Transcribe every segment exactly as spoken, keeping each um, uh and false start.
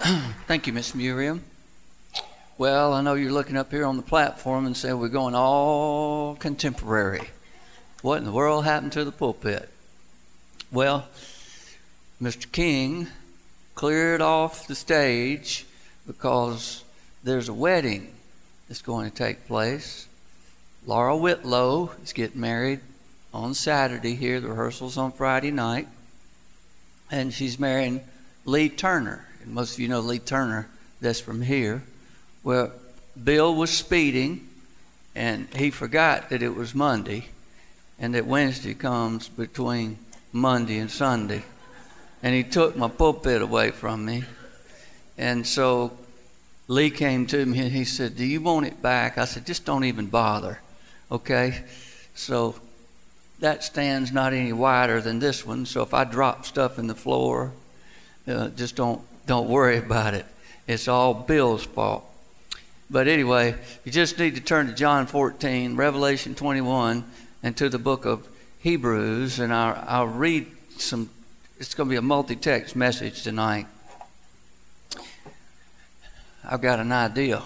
Thank you, Miss Miriam. Well, I know you're looking up here on the platform and saying we're going all contemporary. What in the world happened to the pulpit? Well, Mister King cleared off the stage because there's a wedding that's going to take place. Laura Whitlow is getting married on Saturday here. The rehearsal's on Friday night. And she's marrying Lee Turner. And most of you know Lee Turner, that's from here. Well, Bill was speeding, and he forgot that it was Monday, and that Wednesday comes between Monday and Sunday. And he took my pulpit away from me. And so Lee came to me and he said, "Do you want it back?" I said, "Just don't even bother, okay?" So that stand's not any wider than this one, so if I drop stuff in the floor, uh, just don't don't worry about it. It's all Bill's fault. But anyway, you just need to turn to John fourteen, Revelation twenty-one, and to the book of Hebrews, and I'll, I'll read some. It's going to be a multi-text message tonight. I've got an idea.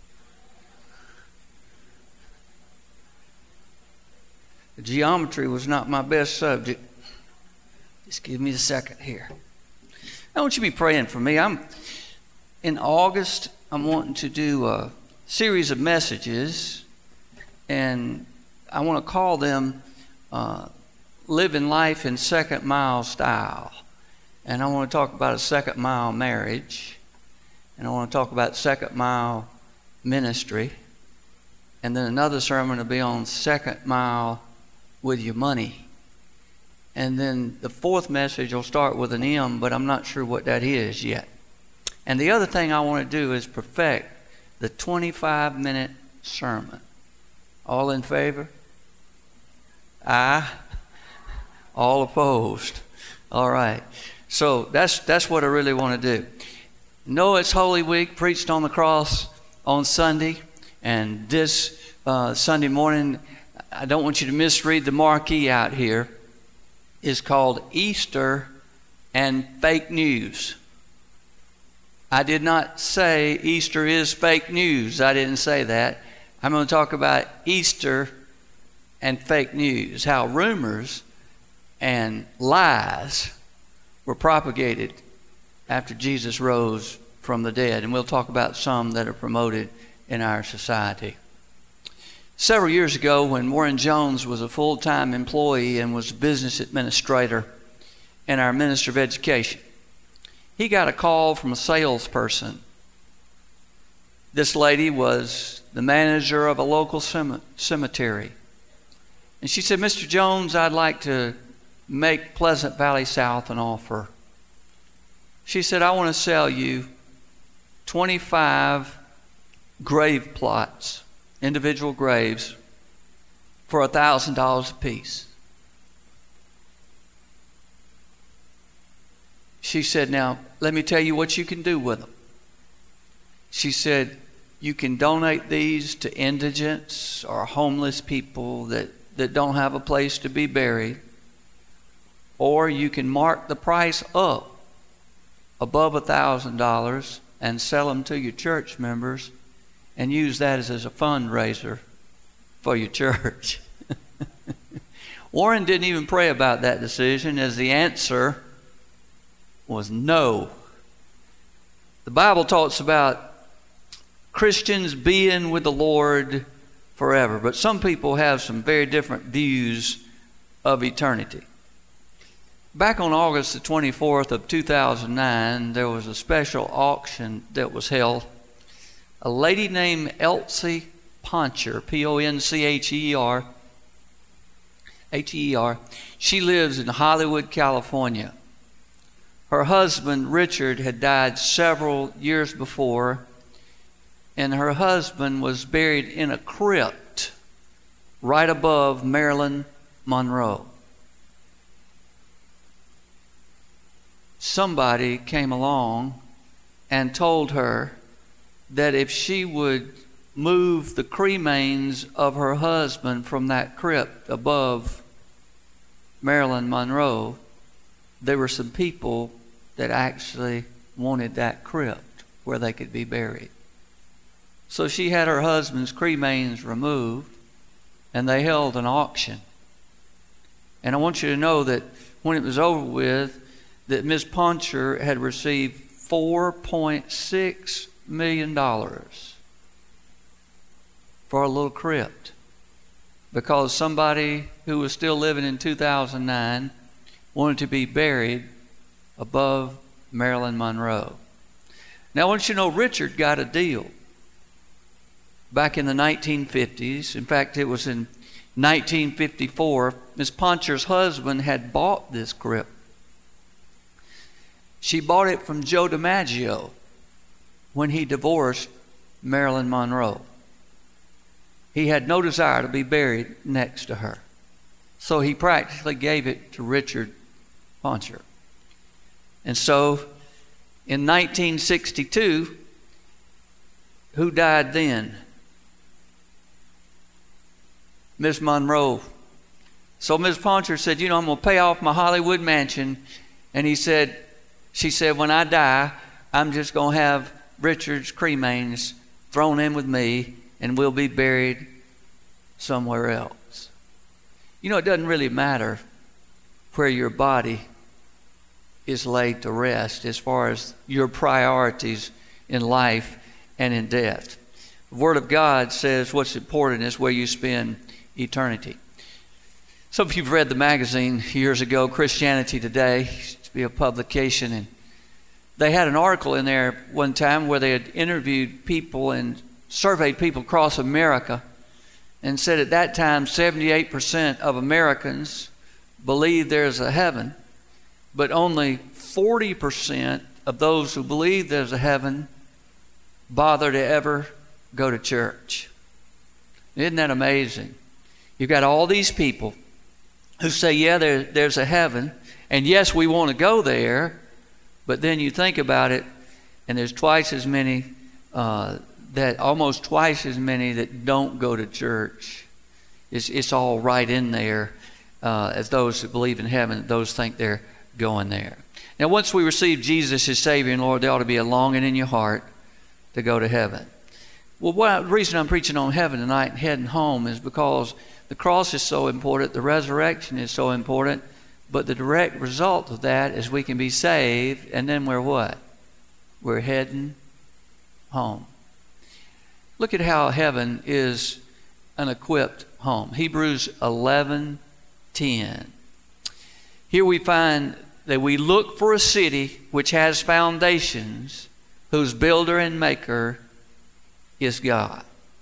Geometry was not my best subject. Just give me a second here. I want you to be praying for me. I'm in August. I'm wanting to do a series of messages, and I want to call them uh, "Living Life in Second Mile Style." And I want to talk about a second mile marriage, and I want to talk about second mile ministry, and then another sermon will be on second mile with your money. And then the fourth message will start with an M, but I'm not sure what that is yet. And the other thing I want to do is perfect the twenty-five minute sermon. All in favor? Aye. All opposed? All right. So that's that's what I really want to do. Know it's Holy Week, preached on the cross on Sunday, and this uh, Sunday morning, I don't want you to misread the marquee out here, is called Easter and Fake News. I did not say Easter is fake news. I didn't say that. I'm going to talk about Easter and fake news, how rumors and lies were propagated after Jesus rose from the dead. And we'll talk about some that are promoted in our society. Several years ago, when Warren Jones was a full-time employee and was a business administrator and our minister of education, he got a call from a salesperson. This lady was the manager of a local cemetery. And she said, "Mister Jones, I'd like to make Pleasant Valley South an offer." She said, "I want to sell you twenty-five grave plots, individual graves, for one thousand dollars a piece." She said, "Now, let me tell you what you can do with them." She said, "You can donate these to indigents or homeless people that, that don't have a place to be buried, or you can mark the price up above one thousand dollars and sell them to your church members and use that as, as a fundraiser for your church." Warren didn't even pray about that decision, as the answer was no. The Bible talks about Christians being with the Lord forever, but some people have some very different views of eternity. Back on August the twenty-fourth of two thousand nine, there was a special auction that was held. A lady named Elsie Poncher, P O N C H E R, H E R, she lives in Hollywood, California. Her husband, Richard, had died several years before, and her husband was buried in a crypt right above Marilyn Monroe. Somebody came along and told her that if she would move the cremains of her husband from that crypt above Marilyn Monroe, there were some people that actually wanted that crypt. where they could be buried. So she had her husband's cremains removed, and they held an auction. And I want you to know that when it was over with, that Miss Poncher had received four point six million dollars for a little crypt, because somebody who was still living in two thousand nine wanted to be buried above Marilyn Monroe. Now I want you to know Richard got a deal back in the nineteen fifties. In fact, it was in nineteen fifty-four. Miss Poncher's husband had bought this crypt. She bought it from Joe DiMaggio when he divorced Marilyn Monroe. He had no desire to be buried next to her. So he practically gave it to Richard Poncher. And so in nineteen sixty-two, who died then? Miss Monroe. So Miss Poncher said, you know, I'm going to pay off my Hollywood mansion. And he said, she said, when I die, I'm just going to have Richard's cremains thrown in with me, and we'll be buried somewhere else. You know, it doesn't really matter where your body is laid to rest as far as your priorities in life and in death. The Word of God says what's important is where you spend eternity. Some of you have read the magazine years ago, Christianity Today. It used to be a publication, and they had an article in there one time where they had interviewed people and surveyed people across America, and said at that time seventy-eight percent of Americans believe there's a heaven, but only forty percent of those who believe there's a heaven bother to ever go to church. Isn't that amazing? You've got all these people who say, yeah, there, there's a heaven, and yes, we want to go there, but then you think about it, and there's twice as many, uh, that almost twice as many that don't go to church. It's, it's all right in there uh, as those that believe in heaven, those think they're going there. Now, once we receive Jesus as Savior and Lord, there ought to be a longing in your heart to go to heaven. Well, what, the reason I'm preaching on heaven tonight and heading home is because the cross is so important, the resurrection is so important, but the direct result of that is we can be saved, and then we're what? We're heading home. Look at how heaven is an equipped home. Hebrews eleven ten. Here we find that we look for a city which has foundations, whose builder and maker is God.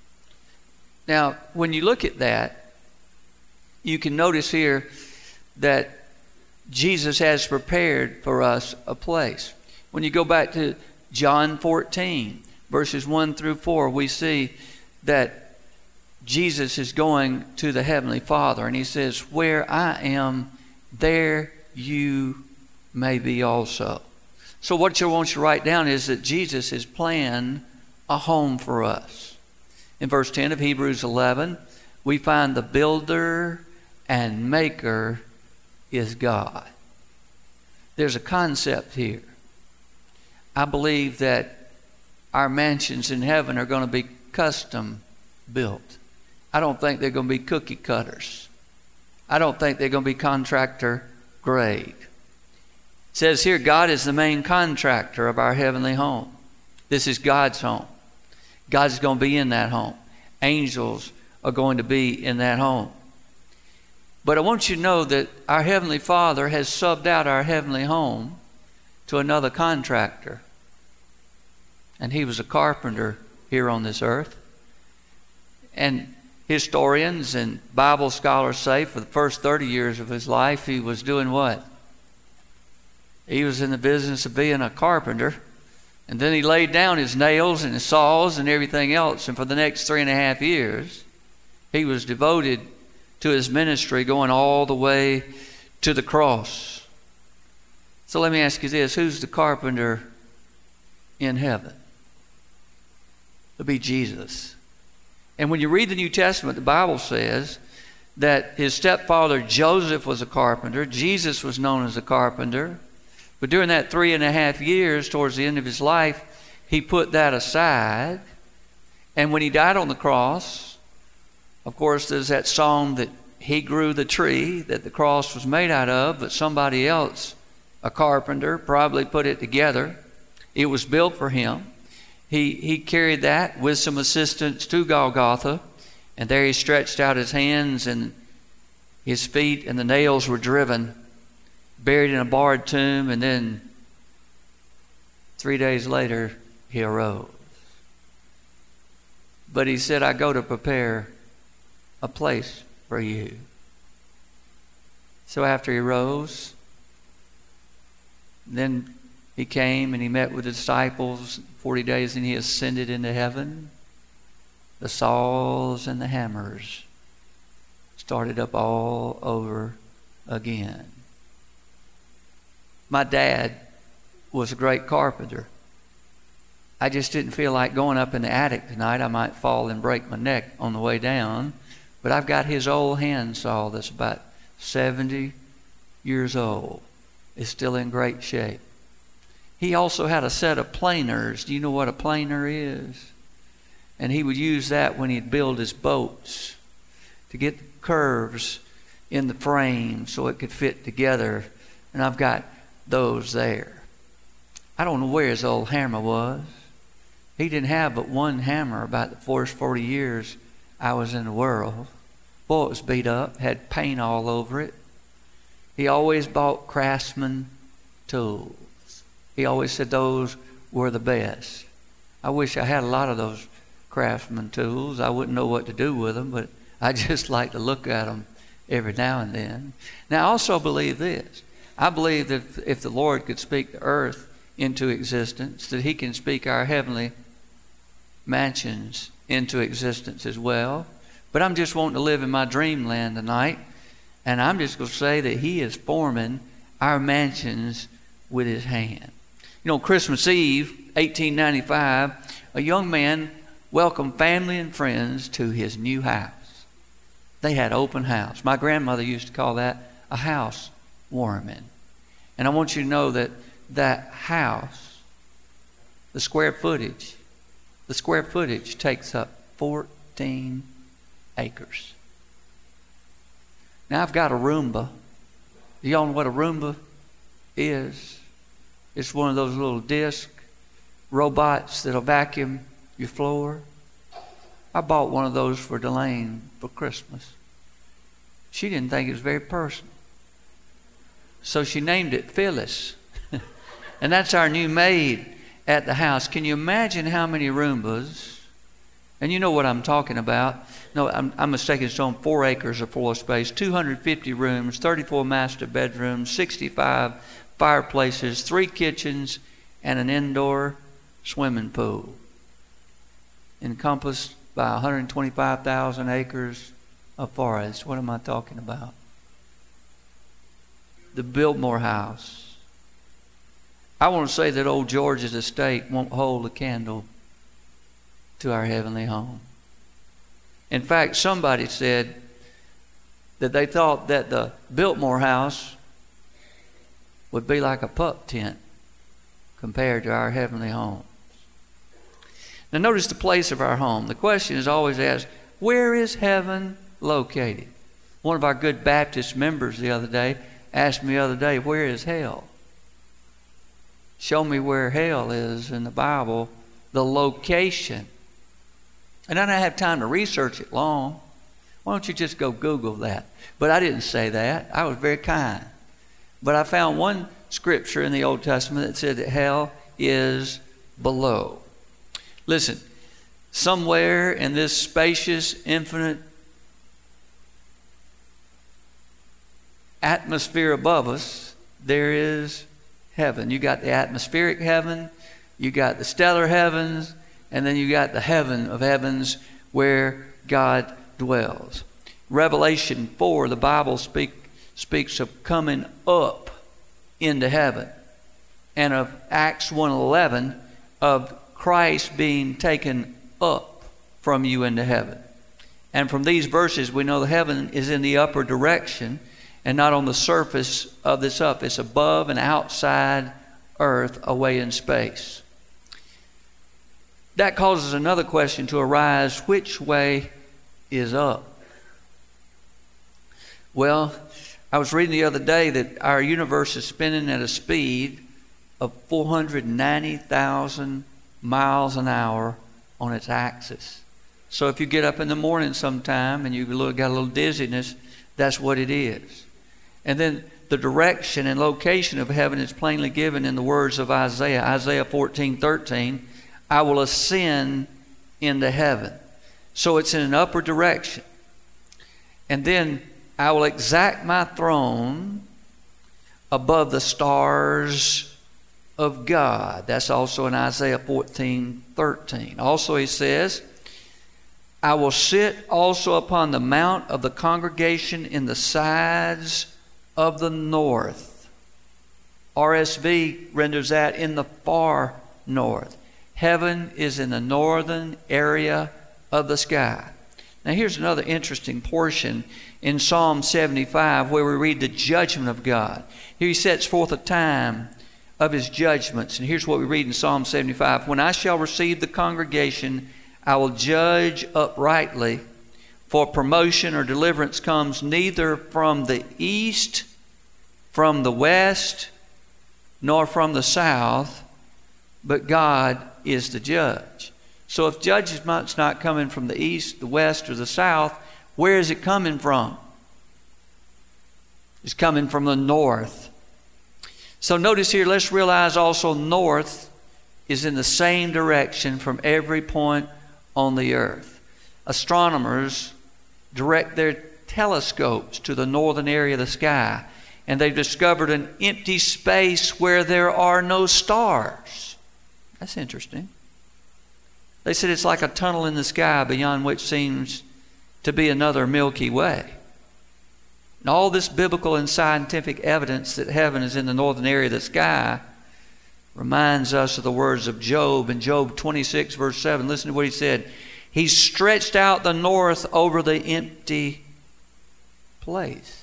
Now, when you look at that, you can notice here that Jesus has prepared for us a place. When you go back to John fourteen, verses one through four, we see that Jesus is going to the Heavenly Father, and he says, where I am, there you may be also. So what I want you to write down is that Jesus has planned a home for us. In verse ten of Hebrews eleven, we find the builder and maker is God. There's a concept here. I believe that our mansions in heaven are going to be custom built. I don't think they're going to be cookie cutters. I don't think they're going to be contractor grade. It says here, God is the main contractor of our heavenly home. This is God's home. God's going to be in that home. Angels are going to be in that home. But I want you to know that our Heavenly Father has subbed out our heavenly home to another contractor. And he was a carpenter here on this earth. And historians and Bible scholars say for the first thirty years of his life, he was doing what? He was in the business of being a carpenter. And then he laid down his nails and his saws and everything else. And for the next three and a half years, he was devoted to his ministry, going all the way to the cross. So let me ask you this. Who's the carpenter in heaven? It'll be Jesus. And when you read the New Testament, the Bible says that his stepfather Joseph was a carpenter. Jesus was known as a carpenter. But during that three and a half years, towards the end of his life, he put that aside. And when he died on the cross, of course, there's that song that he grew the tree that the cross was made out of, but somebody else, a carpenter, probably put it together. It was built for him. He, he carried that with some assistance to Golgotha, and there he stretched out his hands and his feet, and the nails were driven, buried in a barred tomb, and then three days later he arose. But he said, I go to prepare a place for you. So after he rose, then he came and he met with the disciples forty days, and he ascended into heaven. The saws and the hammers started up all over again. My dad was a great carpenter. I just didn't feel like going up in the attic tonight. I might fall and break my neck on the way down. But I've got his old hand saw that's about seventy years old. It's still in great shape. He also had a set of planers. Do you know what a planer is? And he would use that when he'd build his boats to get the curves in the frame so it could fit together. And I've got those there. I don't know where his old hammer was. He didn't have but one hammer about the first forty years I was in the world. Boy, it was beat up, had paint all over it. He always bought Craftsman tools. He always said those were the best. I wish I had a lot of those Craftsman tools. I wouldn't know what to do with them, but I just like to look at them every now and then. Now, I also believe this. I believe that if the Lord could speak the earth into existence, that he can speak our heavenly mansions into existence as well. But I'm just wanting to live in my dreamland tonight, and I'm just going to say that he is forming our mansions with his hand. You know, Christmas Eve, eighteen ninety-five, a young man welcomed family and friends to his new house. They had open house. My grandmother used to call that a house warming. And I want you to know that that house, the square footage, the square footage takes up fourteen acres. Now I've got a Roomba. Do y'all know what a Roomba is? It's one of those little disc robots that'll vacuum your floor. I bought one of those for Delane for Christmas. She didn't think it was very personal. So she named it Phyllis. And that's our new maid at the house. Can you imagine how many Roombas? And you know what I'm talking about. No, I'm, I'm mistaken. It's on four acres of floor space, two hundred fifty rooms, thirty-four master bedrooms, sixty-five fireplaces, three kitchens, and an indoor swimming pool. Encompassed by one hundred twenty-five thousand acres of forest. What am I talking about? The Biltmore House. I want to say that old George's estate won't hold a candle to our heavenly home. In fact, somebody said that they thought that the Biltmore House would be like a pup tent compared to our heavenly home. Now notice the place of our home. The question is always asked, where is heaven located? One of our good Baptist members the other day asked me the other day, where is hell? Show me where hell is in the Bible, the location. And I don't have time to research it long. Why don't you just go Google that? But I didn't say that. I was very kind. But I found one scripture in the Old Testament that said that hell is below. Listen, somewhere in this spacious, infinite atmosphere above us, there is heaven. You got the atmospheric heaven, you got the stellar heavens, and then you got the heaven of heavens where God dwells. Revelation four, the Bible speak, speaks of coming up into heaven. And of Acts one eleven, of Christ being taken up from you into heaven. And from these verses, we know the heaven is in the upper direction and not on the surface of this up. It's above and outside earth, away in space. That causes another question to arise. Which way is up? Well, I was reading the other day that our universe is spinning at a speed of four hundred ninety thousand miles an hour on its axis. So if you get up in the morning sometime and you've got a little dizziness, that's what it is. And then the direction and location of heaven is plainly given in the words of Isaiah. Isaiah fourteen thirteen, I will ascend into heaven. So it's in an upward direction. And then I will exact my throne above the stars of God. That's also in Isaiah fourteen thirteen. Also he says, I will sit also upon the mount of the congregation in the sides of the north. R S V renders that in the far north. Heaven is in the northern area of the sky. Now here's another interesting portion in Psalm seventy-five where we read the judgment of God. Here he sets forth a time of his judgments. And here's what we read in Psalm seventy-five. When I shall receive the congregation, I will judge uprightly, for promotion or deliverance comes neither from the east, from the west, nor from the south, but God is the judge. So if judgment's not coming from the east, the west, or the south, where is it coming from? It's coming from the north. So notice here, let's realize also north is in the same direction from every point on the earth. Astronomers direct their telescopes to the northern area of the sky, and they've discovered an empty space where there are no stars. That's interesting. They said it's like a tunnel in the sky beyond which seems to be another Milky Way. And all this biblical and scientific evidence that heaven is in the northern area of the sky reminds us of the words of Job in Job twenty-six verse seven. Listen to what he said. He stretched out the north over the empty place.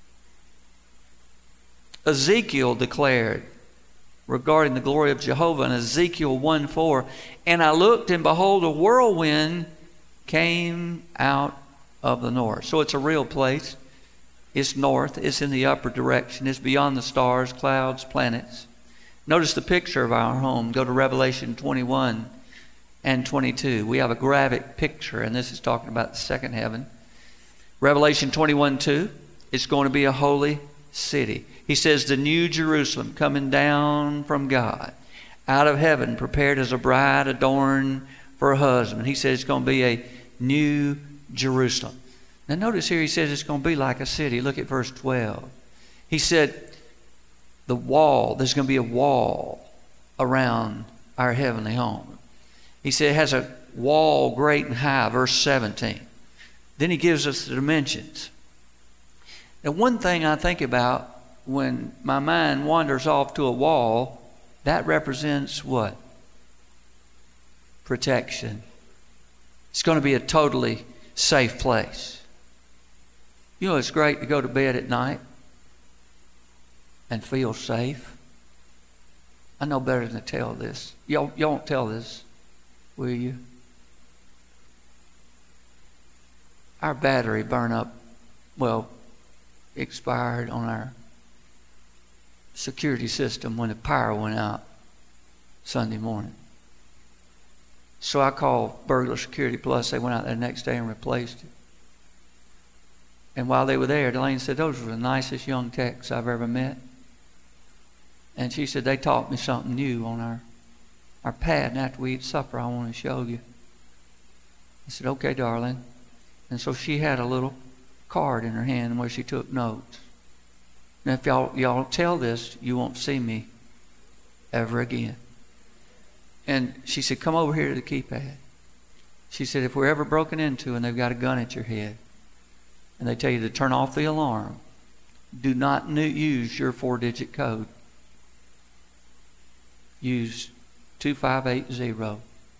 Ezekiel declared regarding the glory of Jehovah in Ezekiel one four, and I looked and behold a whirlwind came out of the north. So it's a real place. It's north. It's in the upper direction. It's beyond the stars, clouds, planets. Notice the picture of our home. Go to Revelation twenty-one and twenty-two. We have a graphic picture, and this is talking about the second heaven. Revelation twenty-one two, it's going to be a holy city. He says, the new Jerusalem coming down from God, out of heaven, prepared as a bride adorned for her husband. He says it's going to be a new Jerusalem. Now notice here he says it's going to be like a city. Look at verse twelve. He said, the wall, there's going to be a wall around our heavenly home. He said it has a wall great and high, verse seventeen. Then he gives us the dimensions. Now one thing I think about when my mind wanders off to a wall, that represents what? Protection. It's going to be a totally safe place. You know, it's great to go to bed at night and feel safe. I know better than to tell this. Y'all, y'all won't tell this, will you? Our battery burned up, well, expired on our security system when the power went out Sunday morning. So I called Burglar Security Plus. They went out there the next day and replaced it. And while they were there, Delane said, those were the nicest young techs I've ever met. And she said, they taught me something new on our, our pad. And after we eat supper, I want to show you. I said, okay, darling. And so she had a little card in her hand where she took notes. Now, if y'all, y'all don't tell this, you won't see me ever again. And she said, come over here to the keypad. She said, if we're ever broken into and they've got a gun at your head and they tell you to turn off the alarm, do not new, use your four-digit code. Use two five eight zero.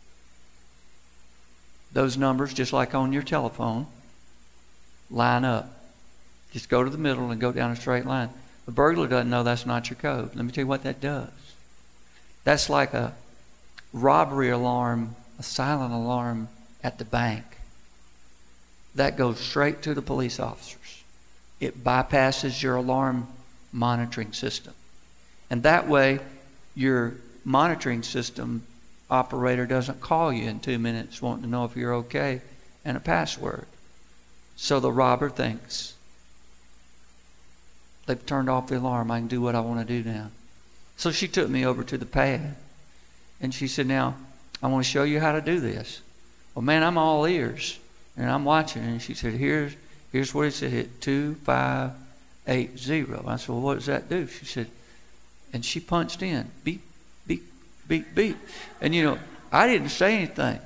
Those numbers, just like on your telephone, line up. Just go to the middle and go down a straight line. The burglar doesn't know that's not your code. Let me tell you what that does. That's like a robbery alarm a silent alarm at the bank. That goes straight to the police officers. It bypasses your alarm monitoring system. And that way, your monitoring system operator doesn't call you in two minutes wanting to know if you're okay and a password. So the robber thinks, they've turned off the alarm. I can do what I want to do now. So she took me over to the pad. And she said, now, I want to show you how to do this. Well, man, I'm all ears. And I'm watching. And she said, here's here's what it said. Hit two five eight zero. I said, well, what does that do? She said, and she punched in. Beep, beep, beep, beep. And, you know, I didn't say anything.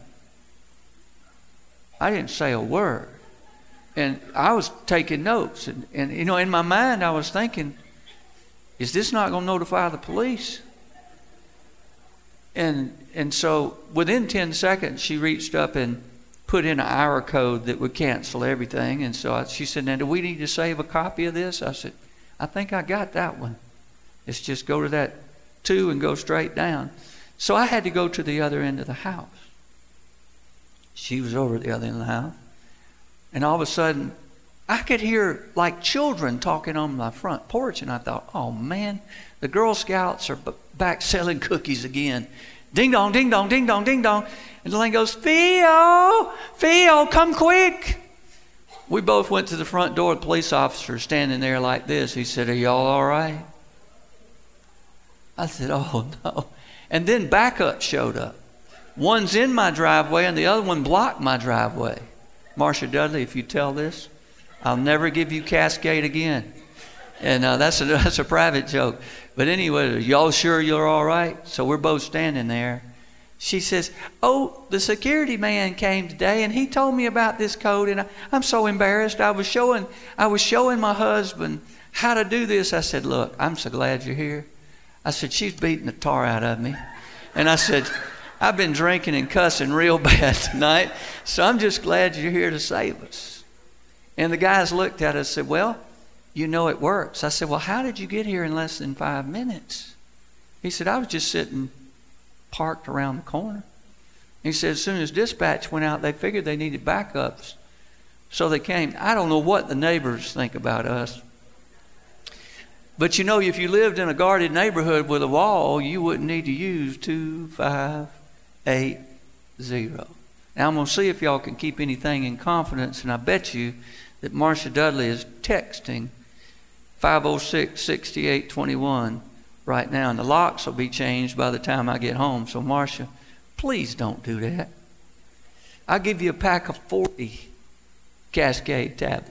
I didn't say a word. And I was taking notes. And, and you know, in my mind, I was thinking, is this not going to notify the police? And and so within ten seconds, she reached up and put in an hour code that would cancel everything. And so I, she said, now, do we need to save a copy of this? I said, I think I got that one. It's just go to that two and go straight down. So I had to go to the other end of the house. She was over at the other end of the house. And all of a sudden, I could hear like children talking on my front porch. And I thought, oh, man, the Girl Scouts are b- back selling cookies again. Ding dong, ding dong, ding dong, ding dong. And Elaine goes, Theo, Theo, come quick. We both went to the front door. The police officer standing there like this. He said, are y'all all right? I said, oh, no. And then backup showed up. One's in my driveway and the other one blocked my driveway. Marcia Dudley, if you tell this, I'll never give you Cascade again. And uh, that's, a, that's a private joke. But anyway, y'all sure you're all right? So we're both standing there. She says, oh, the security man came today and he told me about this code and I, I'm so embarrassed. I was showing I was showing my husband how to do this. I said, look, I'm so glad you're here. I said, she's beating the tar out of me. And I said, I've been drinking and cussing real bad tonight, so I'm just glad you're here to save us. And the guys looked at us and said, well, you know it works. I said, well, how did you get here in less than five minutes? He said, I was just sitting parked around the corner. He said, as soon as dispatch went out, they figured they needed backups. So they came. I don't know what the neighbors think about us. But you know, if you lived in a guarded neighborhood with a wall, you wouldn't need to use two five eight zero. Now I'm going to see if y'all can keep anything in confidence, and I bet you that Marcia Dudley is texting five oh six, six eight two one right now, and the locks will be changed by the time I get home. So Marcia, please don't do that. I'll give you a pack of forty Cascade tablets.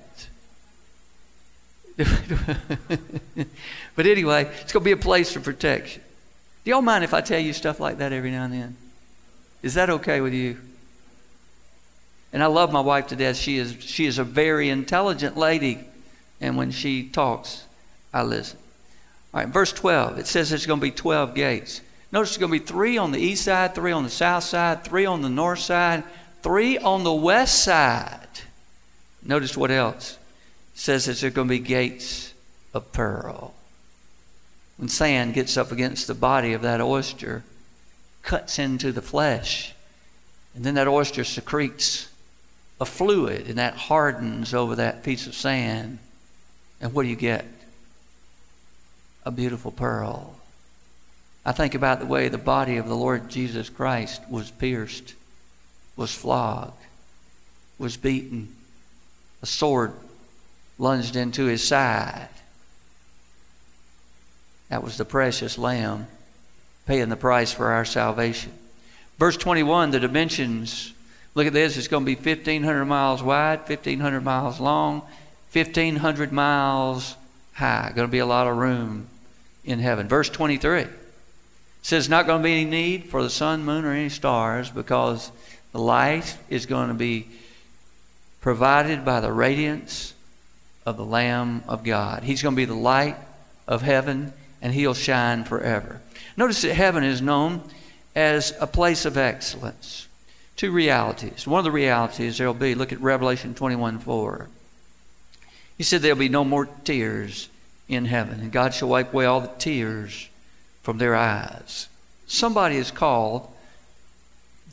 But anyway, it's going to be a place of protection. Do y'all mind if I tell you stuff like that every now and then? Is that okay with you? And I love my wife to death. She is she is a very intelligent lady. And when she talks, I listen. All right, verse twelve. It says there's going to be twelve gates. Notice there's going to be three on the east side, three on the south side, three on the north side, three on the west side. Notice what else. It says that there's going to be gates of pearl. When sand gets up against the body of that oyster, cuts into the flesh, and then that oyster secretes a fluid, and that hardens over that piece of sand. And what do you get? A beautiful pearl. I think about the way the body of the Lord Jesus Christ was pierced, was flogged, was beaten, a sword lunged into his side. That was the precious Lamb paying the price for our salvation. Verse twenty-one, the dimensions. Look at this. It's going to be fifteen hundred miles wide, fifteen hundred miles long, fifteen hundred miles high. Going to be a lot of room in heaven. Verse twenty-three. It says not going to be any need for the sun, moon, or any stars because the light is going to be provided by the radiance of the Lamb of God. He's going to be the light of heaven, and he'll shine forever. Notice that heaven is known as a place of excellence. Two realities. One of the realities there will be, look at Revelation twenty-one four. He said there'll be no more tears in heaven, and God shall wipe away all the tears from their eyes. Somebody is called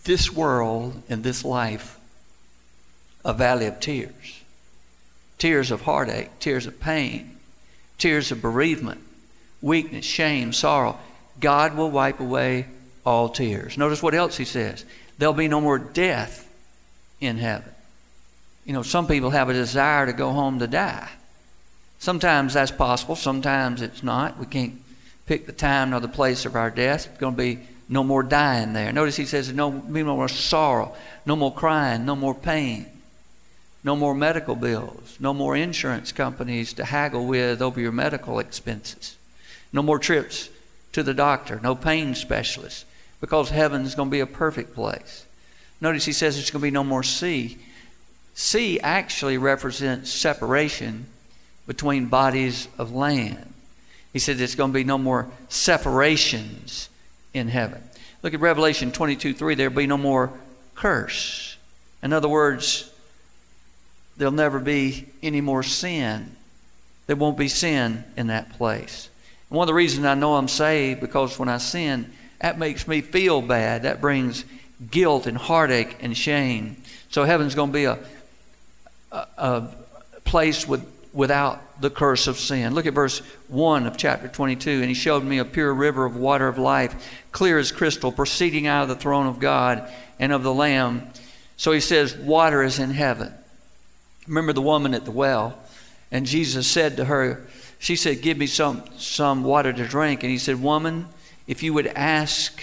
this world and this life a valley of tears. Tears of heartache, tears of pain, tears of bereavement, weakness, shame, sorrow. God will wipe away all tears. Notice what else he says. There'll be no more death in heaven. You know, some people have a desire to go home to die. Sometimes that's possible. Sometimes it's not. We can't pick the time nor the place of our death. It's going to be no more dying there. Notice he says no, no more sorrow, no more crying, no more pain, no more medical bills, no more insurance companies to haggle with over your medical expenses, no more trips to the doctor, no pain specialist, because heaven's going to be a perfect place. Notice he says there's going to be no more sea. Sea actually represents separation between bodies of land. He said there's going to be no more separations in heaven. Look at Revelation twenty-two three. There'll be no more curse. In other words, there'll never be any more sin. There won't be sin in that place. And one of the reasons I know I'm saved, because when I sin, that makes me feel bad. That brings guilt and heartache and shame. So heaven's going to be a, a, a place with, without the curse of sin. Look at verse one of chapter twenty-two. And he showed me a pure river of water of life, clear as crystal, proceeding out of the throne of God and of the Lamb. So he says, water is in heaven. Remember the woman at the well, and Jesus said to her, she said, give me some, some water to drink. And he said, woman, if you would ask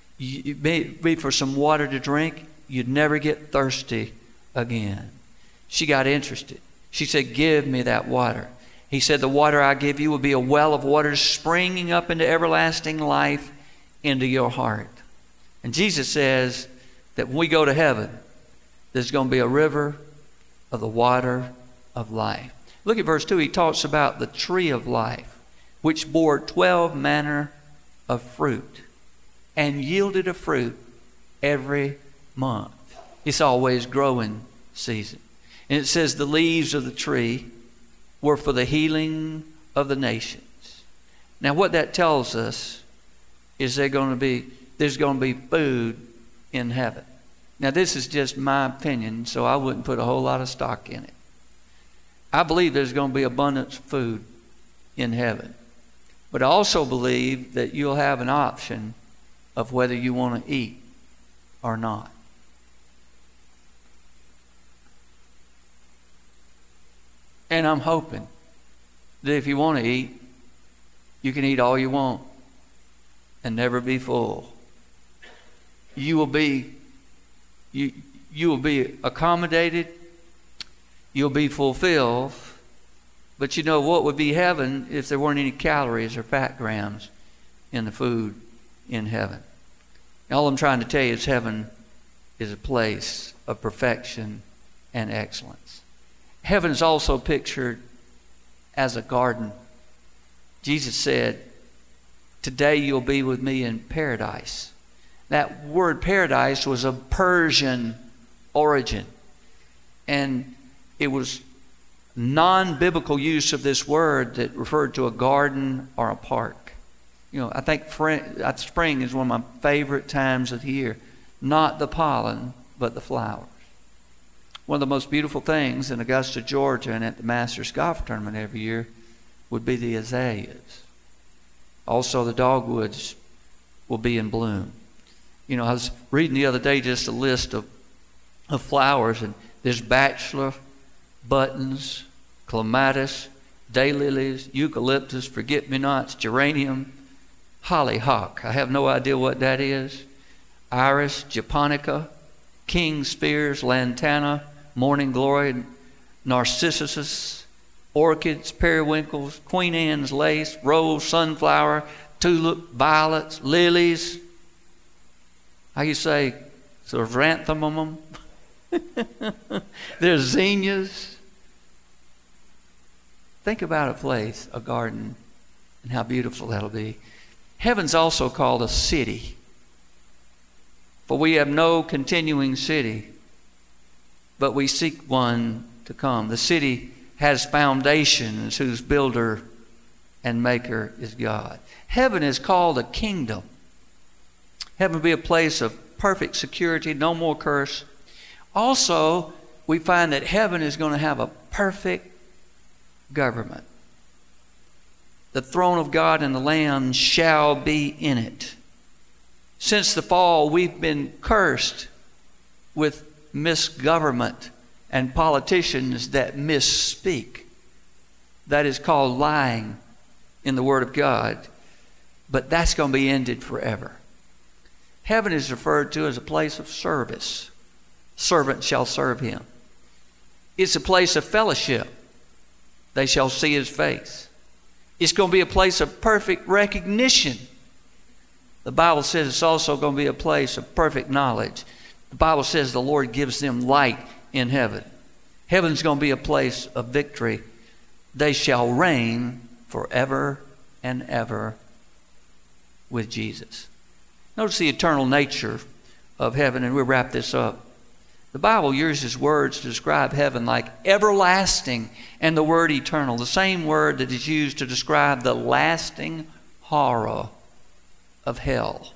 me for some water to drink, you'd never get thirsty again. She got interested. She said, give me that water. He said, the water I give you will be a well of water springing up into everlasting life into your heart. And Jesus says that when we go to heaven, there's going to be a river of the water of life. Look at verse two. He talks about the tree of life, which bore twelve manner of fruit and yielded a fruit every month. It's always growing season. And it says the leaves of the tree were for the healing of the nations. Now what that tells us is there going to be, there's going to be food in heaven. Now this is just my opinion, so I wouldn't put a whole lot of stock in it. I believe there's going to be abundance of food in heaven. But I also believe that you'll have an option of whether you want to eat or not. And I'm hoping that if you want to eat, you can eat all you want and never be full. You will be, you, you will be accommodated. You'll be fulfilled. But you know what would be heaven if there weren't any calories or fat grams in the food in heaven? All I'm trying to tell you is heaven is a place of perfection and excellence. Heaven is also pictured as a garden. Jesus said, today you'll be with me in paradise. That word paradise was of Persian origin. And it was non-biblical use of this word that referred to a garden or a park. You know, I think spring is one of my favorite times of the year. Not the pollen, but the flowers. One of the most beautiful things in Augusta, Georgia, and at the Masters Golf Tournament every year would be the azaleas. Also, the dogwoods will be in bloom. You know, I was reading the other day just a list of, of flowers, and there's bachelor, buttons, clematis, daylilies, eucalyptus, forget-me-nots, geranium, hollyhock. I have no idea what that is. Iris, japonica, king spears, lantana, morning glory, narcissus, orchids, periwinkles, Queen Anne's lace, rose, sunflower, tulip, violets, lilies. How you say, sort of xanthemum. There's zinnias. Think about a place, a garden, and how beautiful that'll be. Heaven's also called a city. For we have no continuing city, but we seek one to come. The city has foundations, whose builder and maker is God. Heaven is called a kingdom. Heaven will be a place of perfect security, no more curse. Also, we find that heaven is going to have a perfect government. The throne of God and the Lamb shall be in it. Since the fall, we've been cursed with misgovernment and politicians that misspeak. That is called lying in the Word of God. But that's going to be ended forever. Heaven is referred to as a place of service. Servant shall serve him. It's a place of fellowship. They shall see his face. It's going to be a place of perfect recognition. The Bible says it's also going to be a place of perfect knowledge. The Bible says the Lord gives them light in heaven. Heaven's going to be a place of victory. They shall reign forever and ever with Jesus. Notice the eternal nature of heaven, and we'll wrap this up. The Bible uses words to describe heaven like everlasting and the word eternal, the same word that is used to describe the lasting horror of hell.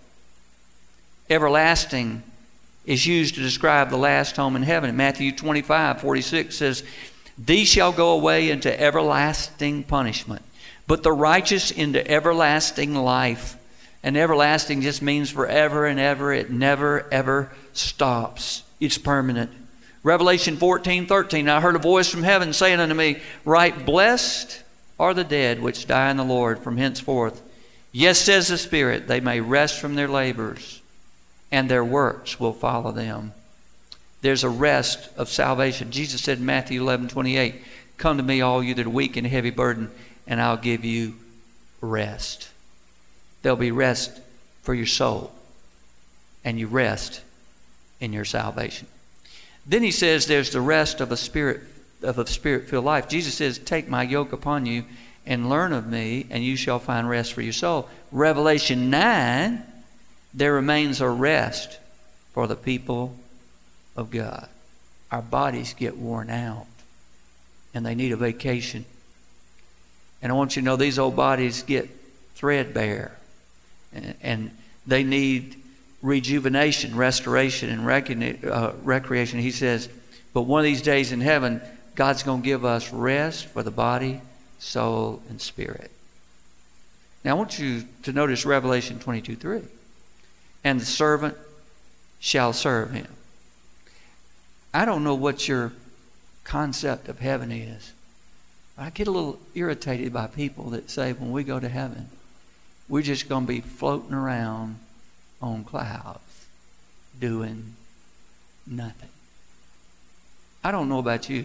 Everlasting is used to describe the last home in heaven. Matthew twenty-five forty-six says, "These shall go away into everlasting punishment, but the righteous into everlasting life." And everlasting just means forever and ever. It never, ever stops. It's permanent. Revelation fourteen thirteen, "I heard a voice from heaven saying unto me, Right, blessed are the dead which die in the Lord from henceforth. Yes, says the Spirit, they may rest from their labors, and their works will follow them." There's a rest of salvation. Jesus said in Matthew eleven twenty-eight, "Come to me, all you that are weak and heavy burden, and I'll give you rest." There'll be rest for your soul, and you rest in your salvation. Then he says there's the rest of a spirit of a spirit-filled life. Jesus says, "Take my yoke upon you and learn of me, and you shall find rest for your soul." Revelation nine, there remains a rest for the people of God. Our bodies get worn out, and they need a vacation. And I want you to know these old bodies get threadbare, and, and they need rejuvenation, restoration, and recogni- uh, recreation. He says, but one of these days in heaven, God's going to give us rest for the body, soul, and spirit. Now I want you to notice Revelation twenty-two three. "And the servant shall serve him." I don't know what your concept of heaven is. I get a little irritated by people that say when we go to heaven, we're just going to be floating around on clouds doing nothing. I don't know about you,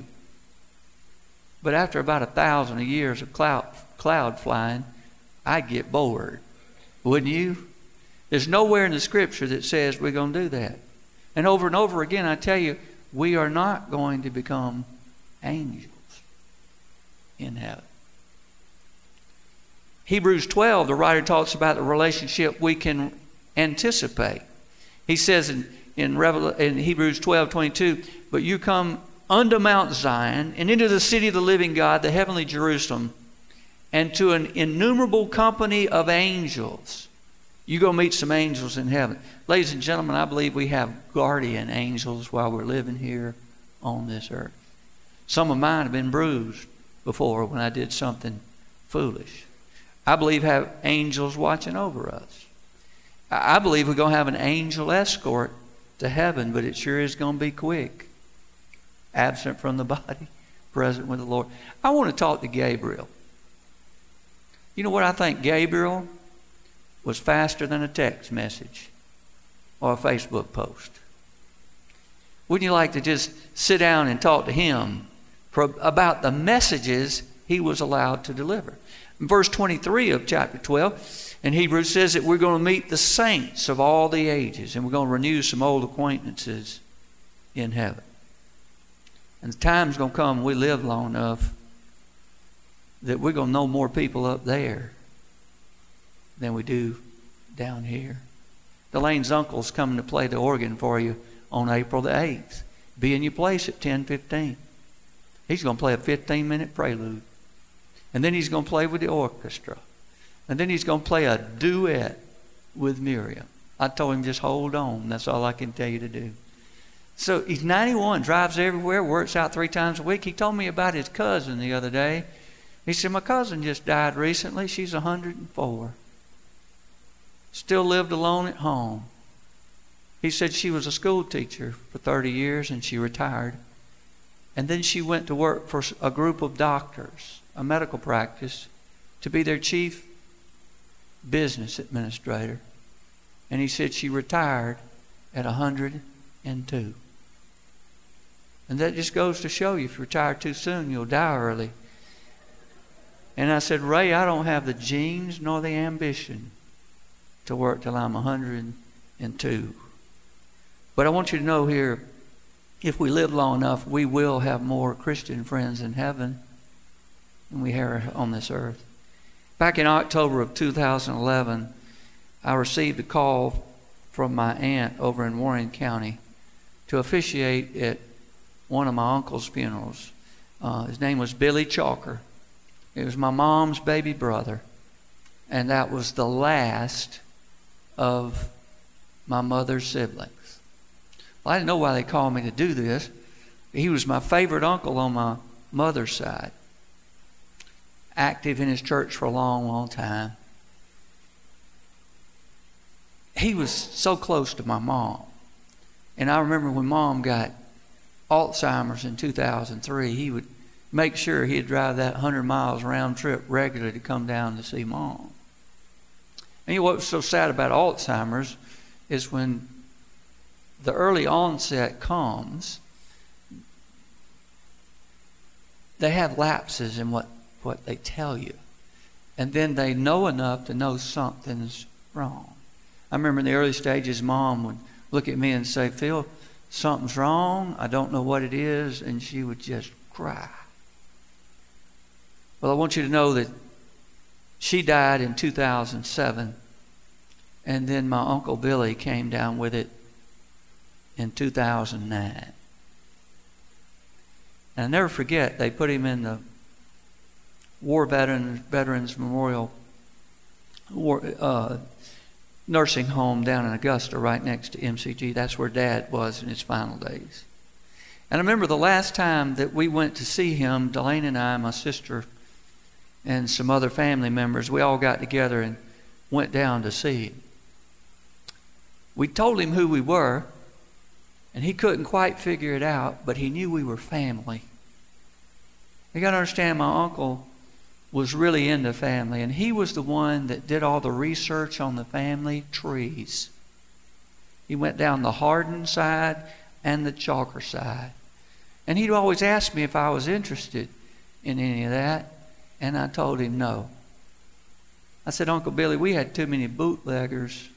but after about a thousand years of cloud, cloud flying, I get bored. Wouldn't you? There's nowhere in the Scripture that says we're going to do that. And over and over again, I tell you, we are not going to become angels in heaven. Hebrews twelve, the writer talks about the relationship we can anticipate. He says in, in, Revel- in Hebrews twelve twenty-two, "But you come unto Mount Zion, and into the city of the living God, the heavenly Jerusalem, and to an innumerable company of angels." You're going to meet some angels in heaven. Ladies and gentlemen, I believe we have guardian angels while we're living here on this earth. Some of mine have been bruised before when I did something foolish. I believe have angels watching over us. I believe we're going to have an angel escort to heaven, but it sure is going to be quick. Absent from the body, present with the Lord. I want to talk to Gabriel. You know what I think? Gabriel was faster than a text message or a Facebook post. Wouldn't you like to just sit down and talk to him for, about the messages he was allowed to deliver? In verse twenty-three of chapter twelve, in Hebrews says that we're going to meet the saints of all the ages, and we're going to renew some old acquaintances in heaven. And the time's going to come, we live long enough, that we're going to know more people up there than we do down here. Delaine's uncle's coming to play the organ for you on April the eighth. Be in your place at ten fifteen. He's going to play a fifteen minute prelude. And then he's going to play with the orchestra. And then he's going to play a duet with Miriam. I told him, just hold on. That's all I can tell you to do. So he's ninety-one, drives everywhere, works out three times a week. He told me about his cousin the other day. He said, my cousin just died recently. She's one hundred and four. Still lived alone at home. He said she was a school teacher for thirty years and she retired. And then she went to work for a group of doctors, a medical practice, to be their chief business administrator. And he said she retired at one hundred and two. And that just goes to show you, if you retire too soon, you'll die early. And I said, Ray, I don't have the genes nor the ambition to work till I'm one hundred and two. But I want you to know here, if we live long enough, we will have more Christian friends in heaven than we have on this earth. Back in October of two thousand eleven, I received a call from my aunt over in Warren County to officiate at one of my uncle's funerals. Uh, his name was Billy Chalker. It was my mom's baby brother. And that was the last of my mother's siblings. Well, I didn't know why they called me to do this. He was my favorite uncle on my mother's side. Active in his church for a long, long time. He was so close to my mom. And I remember when Mom got Alzheimer's in two thousand three, he would make sure he'd drive that one hundred miles round trip regularly to come down to see Mom. And you know what was so sad about Alzheimer's is when the early onset comes, they have lapses in what, what they tell you. And then they know enough to know something's wrong. I remember in the early stages, Mom would look at me and say, Phil, something's wrong. I don't know what it is. And she would just cry. Well, I want you to know that she died in two thousand seven. And then my Uncle Billy came down with it in two thousand nine. And I'll never forget, they put him in the War Veterans, Veterans Memorial War, uh, nursing home down in Augusta, right next to M C G. That's where Dad was in his final days. And I remember the last time that we went to see him, Delaney and I, my sister, and some other family members, we all got together and went down to see him. We told him who we were, and he couldn't quite figure it out, but he knew we were family. You got to understand, my uncle was really into family, and he was the one that did all the research on the family trees. He went down the Hardin side and the Chalker side. And he'd always ask me if I was interested in any of that, and I told him no. I said, Uncle Billy, we had too many bootleggers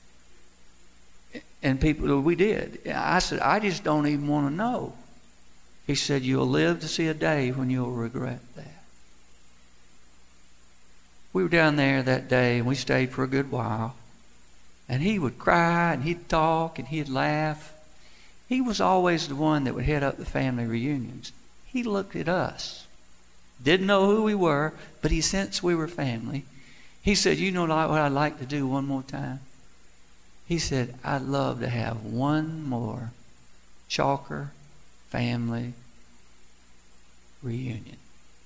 and people, we did. I said, I just don't even want to know. He said, you'll live to see a day when you'll regret that. We were down there that day, and we stayed for a good while. And he would cry, and he'd talk, and he'd laugh. He was always the one that would head up the family reunions. He looked at us. Didn't know who we were, but he sensed we were family. He said, you know what I'd like to do one more time? He said, I'd love to have one more Chalker family reunion.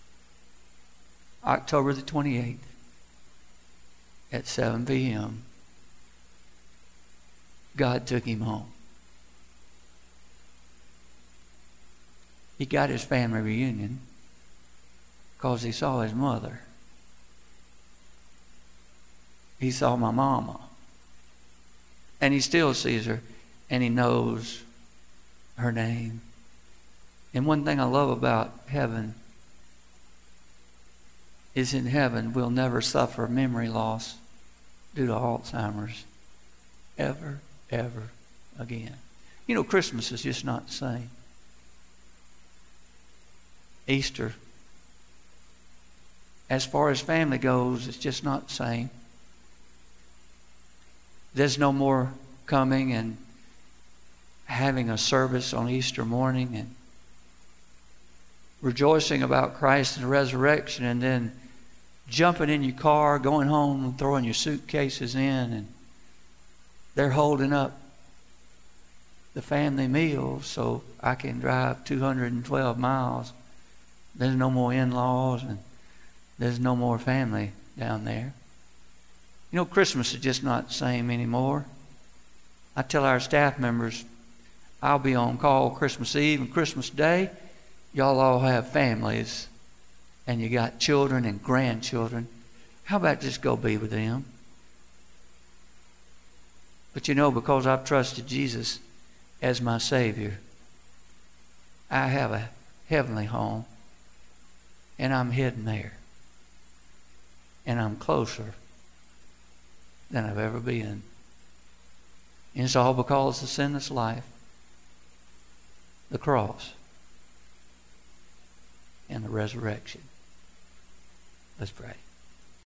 October the twenty-eighth at seven p.m. God took him home. He got his family reunion because he saw his mother. He saw my mama. And he still sees her, and he knows her name. And one thing I love about heaven is in heaven we'll never suffer memory loss due to Alzheimer's ever, ever again. You know, Christmas is just not the same. Easter, as far as family goes, it's just not the same. There's no more coming and having a service on Easter morning and rejoicing about Christ and the resurrection and then jumping in your car, going home and throwing your suitcases in and they're holding up the family meal so I can drive two hundred twelve miles. There's no more in-laws and there's no more family down there. You know, Christmas is just not the same anymore. I tell our staff members, I'll be on call Christmas Eve and Christmas Day. Y'all all have families and you got children and grandchildren. How about just go be with them? But you know, because I've trusted Jesus as my Savior, I have a heavenly home and I'm hidden there. And I'm closer than I've ever been. And it's all because of the sinless life, the cross, and the resurrection. Let's pray.